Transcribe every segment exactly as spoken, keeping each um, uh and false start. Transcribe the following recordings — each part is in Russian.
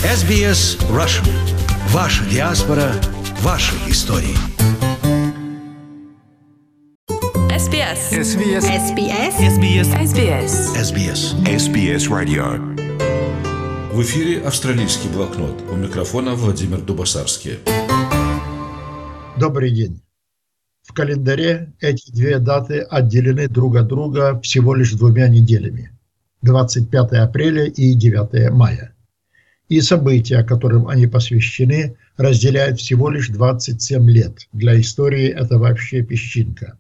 эс би эс Russian. Ваша диаспора, ваши истории. эс би эс. эс би эс. эс би эс. эс би эс. эс би эс. эс би эс. эс би эс Radio. В эфире «Австралийский блокнот». У микрофона Владимир Дубасарский. Добрый день. В календаре эти две даты отделены друг от друга всего лишь двумя неделями. двадцать пятое апреля и девятое мая. И события, которым они посвящены, разделяют всего лишь двадцать семь лет. Для истории это вообще песчинка.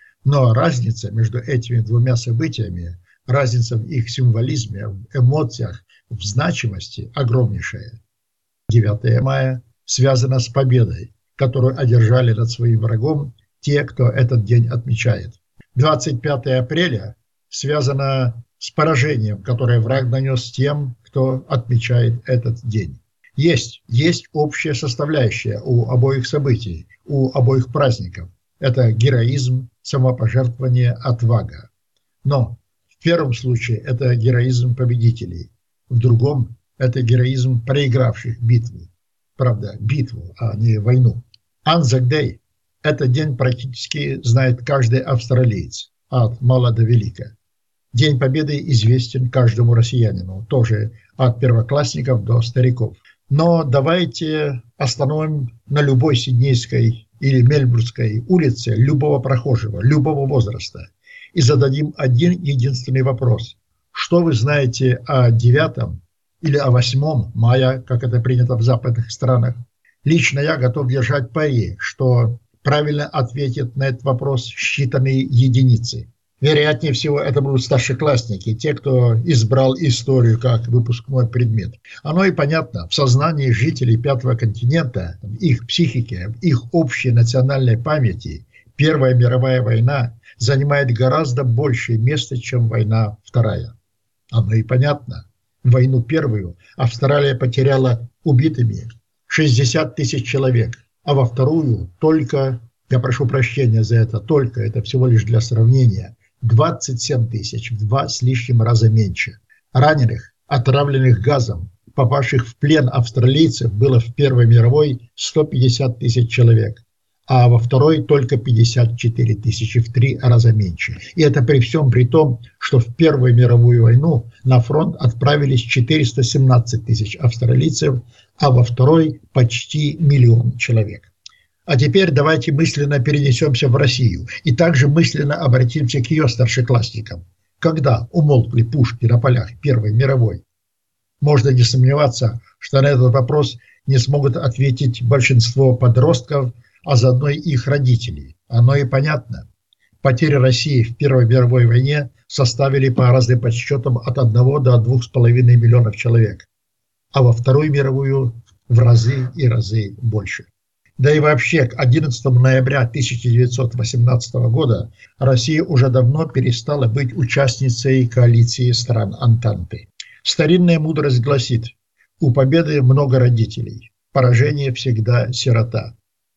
Но разница между этими двумя событиями, разница в их символизме, в эмоциях, в значимости огромнейшая. девятое мая связано с победой, которую одержали над своим врагом те, кто этот день отмечает. двадцать пятое апреля связано с поражением, которое враг нанес тем, кто отмечает этот день. Есть, есть общая составляющая у обоих событий, у обоих праздников. Это героизм, самопожертвование, отвага. Но в первом случае это героизм победителей, в другом это героизм проигравших битву. Правда, битву, а не войну. Anzac Day – этот день практически знает каждый австралиец, от мала до велика. День Победы известен каждому россиянину, тоже от первоклассников до стариков. Но давайте остановим на любой Сиднейской или Мельбурнской улице любого прохожего, любого возраста и зададим один единственный вопрос. Что вы знаете о девятом или о восьмом мая, как это принято в западных странах? Лично я готов держать пари, что правильно ответят на этот вопрос считанные единицы. Вероятнее всего, это будут старшеклассники, те, кто избрал историю как выпускной предмет. Оно и понятно, в сознании жителей Пятого континента, в их психике, в их общей национальной памяти Первая мировая война занимает гораздо большее место, чем война Вторая. Оно и понятно. Войну Первую Австралия потеряла убитыми шестьдесят тысяч человек, а во Вторую только, я прошу прощения за это, только, это всего лишь для сравнения, двадцать семь тысяч, в два с лишним раза меньше. Раненых, отравленных газом, попавших в плен австралийцев было в Первой мировой сто пятьдесят тысяч человек, а во Второй только пятьдесят четыре тысячи, в три раза меньше. И это при всем при том, что в Первую мировую войну на фронт отправились четыреста семнадцать тысяч австралийцев, а во Второй почти миллион человек. А теперь давайте мысленно перенесемся в Россию и также мысленно обратимся к ее старшеклассникам. Когда умолкли пушки на полях Первой мировой? Можно не сомневаться, что на этот вопрос не смогут ответить большинство подростков, а заодно и их родителей. Оно и понятно. Потери России в Первой мировой войне составили по разным подсчетам от одного до двух с половиной миллионов человек, а во Вторую мировую в разы и разы больше. Да и вообще, к одиннадцатому ноября тысяча девятьсот восемнадцатого года Россия уже давно перестала быть участницей коалиции стран Антанты. Старинная мудрость гласит: у победы много родителей, поражение всегда сирота.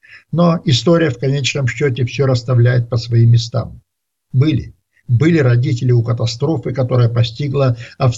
Но история в конечном счете все расставляет по своим местам. Были. Были родители у катастрофы, которая постигла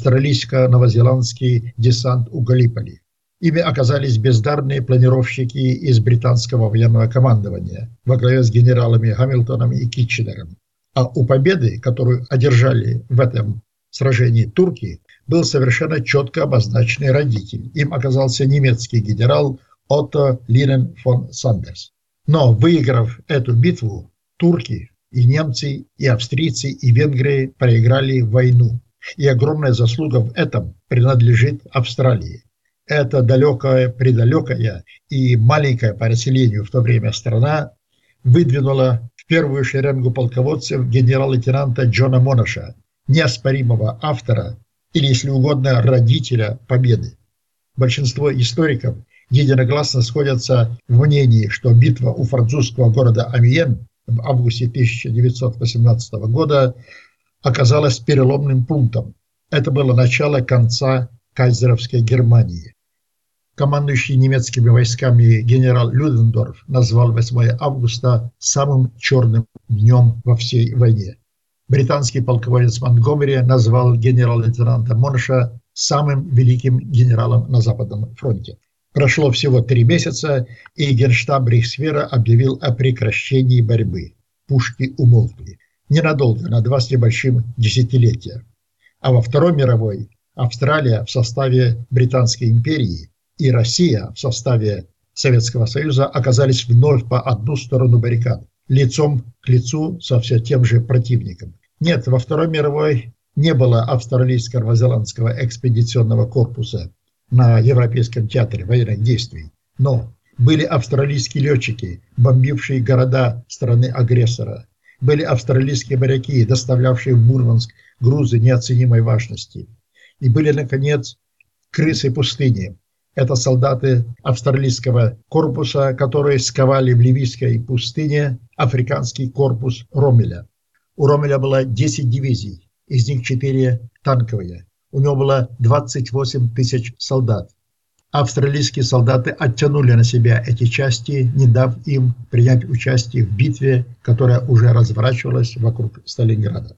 австралийско-новозеландский десант у Галиполи. Ими оказались бездарные планировщики из британского военного командования во главе с генералами Гамильтоном и Китченером. А у победы, которую одержали в этом сражении турки, был совершенно четко обозначенный родитель. Им оказался немецкий генерал Отто Линен фон Сандерс. Но, выиграв эту битву, турки и немцы, и австрийцы, и венгры проиграли войну. И огромная заслуга в этом принадлежит Австралии. Эта далекая-предалекая и маленькая по населению в то время страна выдвинула в первую шеренгу полководцев генерал-лейтенанта Джона Монаша, неоспоримого автора или, если угодно, родителя победы. Большинство историков единогласно сходятся в мнении, что битва у французского города Амьен в августе тысяча девятьсот восемнадцатого года оказалась переломным пунктом. Это было начало конца кайзеровской Германии. Командующий немецкими войсками генерал Людендорф назвал восьмое августа самым черным днем во всей войне. Британский полководец Монтгомери назвал генерал-лейтенанта Монаша самым великим генералом на Западном фронте. Прошло всего три месяца, и Генштаб Рейхсвера объявил о прекращении борьбы. Пушки умолкли. Ненадолго, на два с небольшим десятилетия. А во Второй мировой Австралия в составе Британской империи и Россия в составе Советского Союза оказались вновь по одну сторону баррикад, лицом к лицу со все тем же противником. Нет, во Второй мировой не было австралийско-новозеландского экспедиционного корпуса на Европейском театре военных действий, но были австралийские летчики, бомбившие города страны-агрессора, были австралийские моряки, доставлявшие в Мурманск грузы неоценимой важности, и были, наконец, крысы пустыни. Это солдаты австралийского корпуса, которые сковали в ливийской пустыне африканский корпус Роммеля. У Роммеля было десять дивизий, из них четыре танковые. У него было двадцать восемь тысяч солдат. Австралийские солдаты оттянули на себя эти части, не дав им принять участие в битве, которая уже разворачивалась вокруг Сталинграда.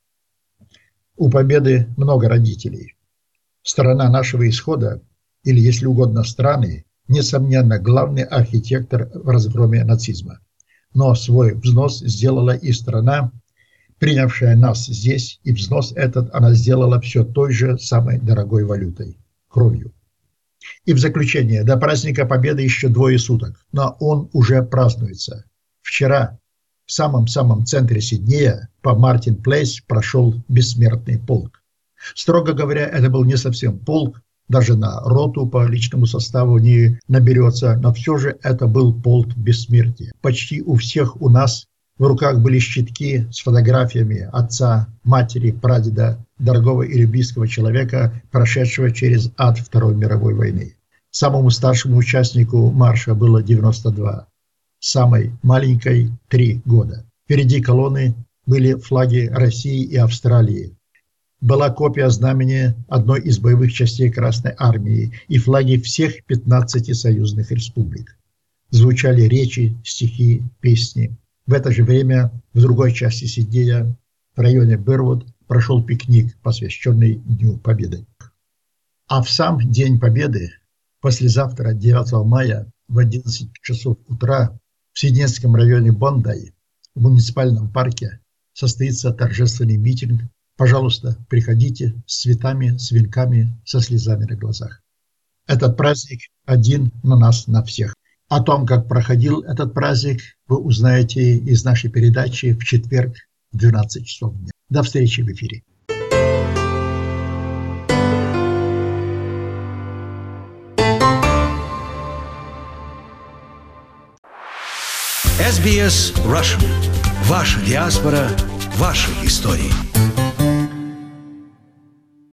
У победы много родителей. Страна нашего исхода, или, если угодно, страны, несомненно, главный архитектор в разгроме нацизма. Но свой взнос сделала и страна, принявшая нас здесь, и взнос этот она сделала все той же самой дорогой валютой – кровью. И в заключение, до праздника Победы еще двое суток, но он уже празднуется. Вчера в самом-самом центре Сиднея по Мартин-Плейс прошел бессмертный полк. Строго говоря, это был не совсем полк, даже на роту по личному составу не наберется, но все же это был полк бессмертия. Почти у всех у нас в руках были щитки с фотографиями отца, матери, прадеда, дорогого и любимого человека, прошедшего через ад Второй мировой войны. Самому старшему участнику марша было девяносто два, самой маленькой – три года. Впереди колонны были флаги России и Австралии. Была копия знамени одной из боевых частей Красной Армии и флаги всех пятнадцати союзных республик. Звучали речи, стихи, песни. В это же время в другой части Сиднея, в районе Бервуд, прошел пикник, посвященный Дню Победы. А в сам День Победы, послезавтра, девятого мая, в одиннадцать часов утра, в Сиднейском районе Бондай, в муниципальном парке, состоится торжественный митинг. Пожалуйста, приходите с цветами, с венками, со слезами на глазах. Этот праздник один на нас, на всех. О том, как проходил этот праздник, вы узнаете из нашей передачи в четверг в двенадцать часов дня. До встречи в эфире. эс би эс Russian. Ваша диаспора, ваши истории.